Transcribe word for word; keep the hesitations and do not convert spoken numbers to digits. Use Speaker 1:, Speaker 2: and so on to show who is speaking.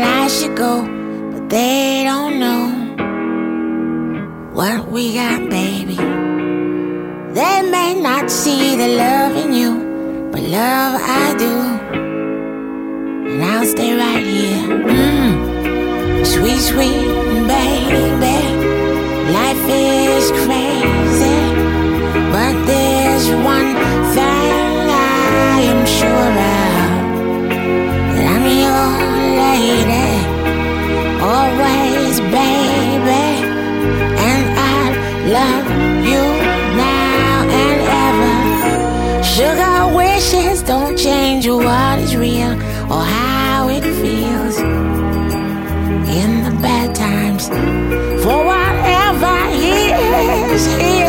Speaker 1: I should go, but they don't know what we got, baby. They may not see the love in you, but love I do. And I'll stay right here. Mm. Sweet, sweet baby. Life is crazy, but there's one thing I am sure of, that I'm your lady, always, baby. And I love you now and ever. Sugar wishes don't change what is real or how it feels in the bad times. For whatever is, is